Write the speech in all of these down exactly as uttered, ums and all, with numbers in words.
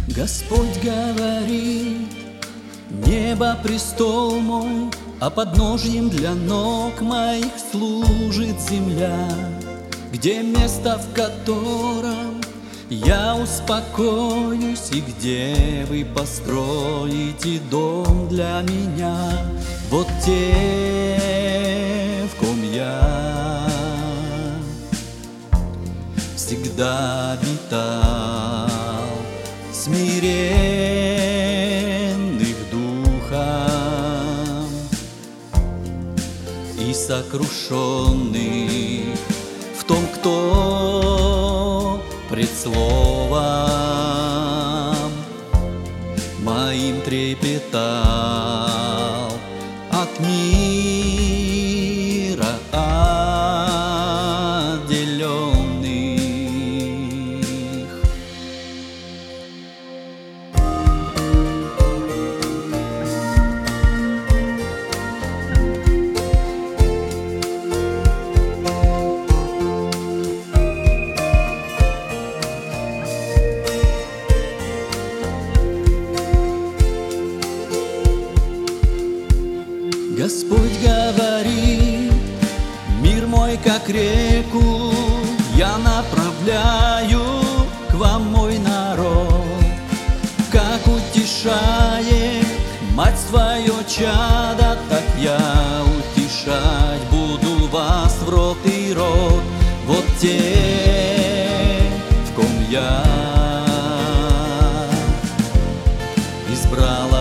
Господь говорит: небо престол мой, а подножьем для ног моих служит земля, где место, в котором я успокоюсь, и где вы построите дом для меня. Вот те, в ком я всегда обитал, смиренных духом и сокрушенных в том, кто пред словом моим трепетал, от мира отделенных. Господь говорит: мир мой, как реку, я направляю к вам мой народ. Как утешает мать свое чадо, так я утешать буду вас в род и род. Вот те, в ком я избрал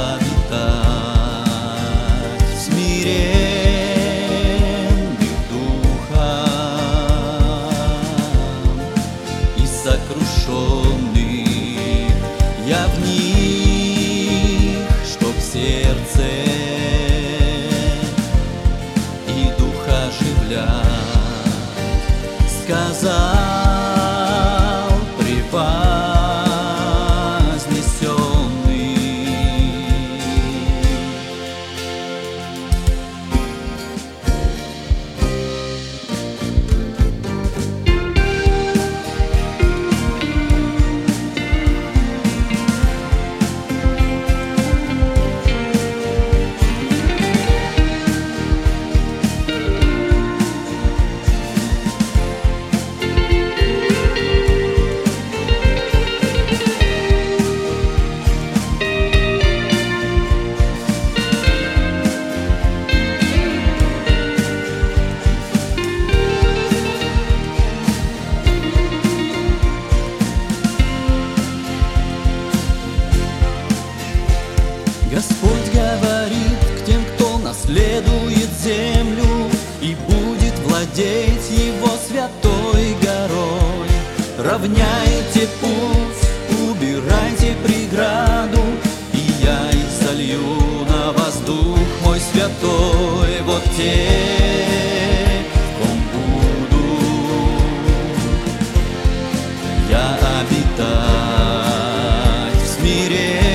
обитать, смиренных духом и сокрушенных, я в них, чтоб сердце и дух оживлять, сказал превознесенный. Господь говорит к тем, кто наследует землю и будет владеть его святой горой: равняйте путь, убирайте преграду, и я изолью на вас дух мой святой. Вот те, в ком буду я обитать, в смирении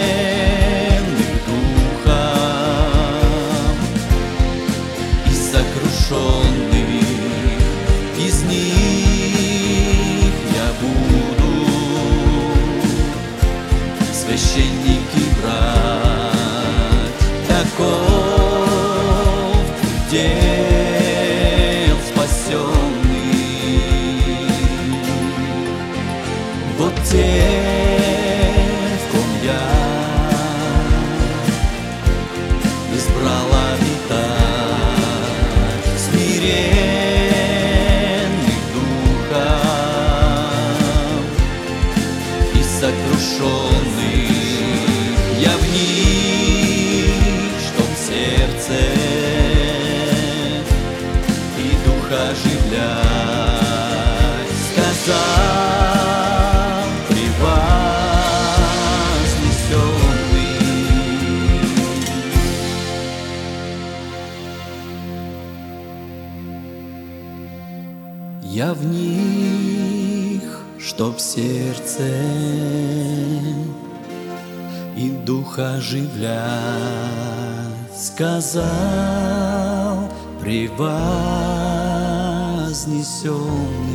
из них я буду священники брать. Таков удел спасенный. Вот те, в ком я избрал обитать, смиренных духом и сокрушенных, я в них, чтоб сердце и дух оживлять, сказал превознесенный. Я в них, чтоб сердце и дух оживлять, сказал превознесенный.